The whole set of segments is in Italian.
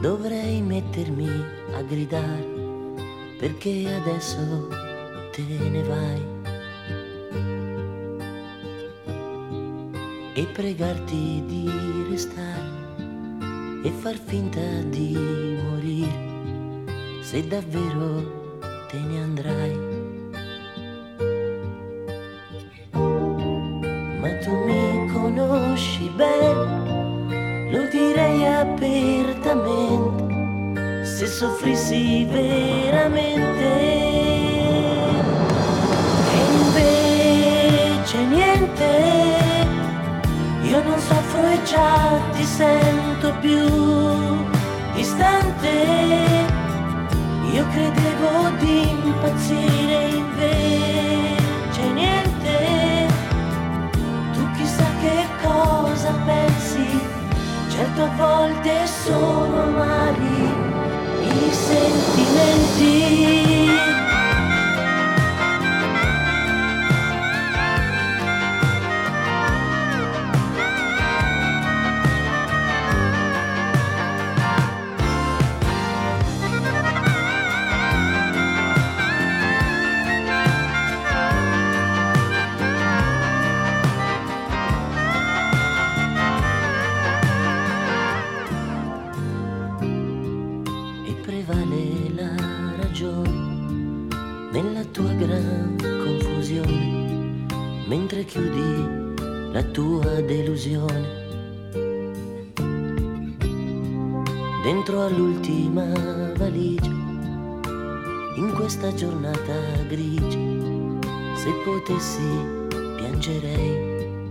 Dovrei mettermi a gridare perché adesso te ne vai e pregarti di restare e far finta di morire se davvero te ne andrai. Ma tu mi conosci bene, lo direi apertamente se soffrissi veramente. E invece niente, io non soffro e già ti sento più distante. Io credevo di impazzire, invece niente. Tu chissà che cosa pensi, certo a volte sono amari i sentimenti. Prevale la ragione nella tua gran confusione, mentre chiudi la tua delusione dentro all'ultima valigia. In questa giornata grigia, se potessi piangerei,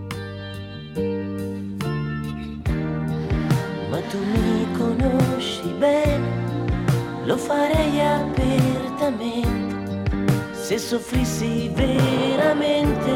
ma tu mi conosci bene, lo farei apertamente se soffrissi veramente.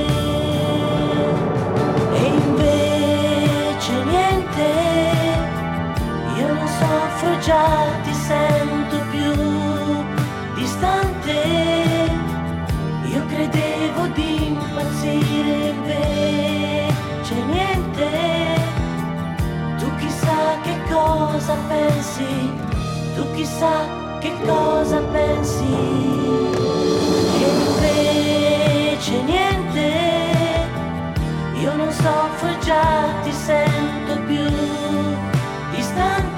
E invece niente, io non soffro, già ti sento più distante. Io credevo di impazzire, invece niente. Tu chissà che cosa pensi, tu chissà che cosa pensi. E invece niente, io non soffro, già ti sento più distante.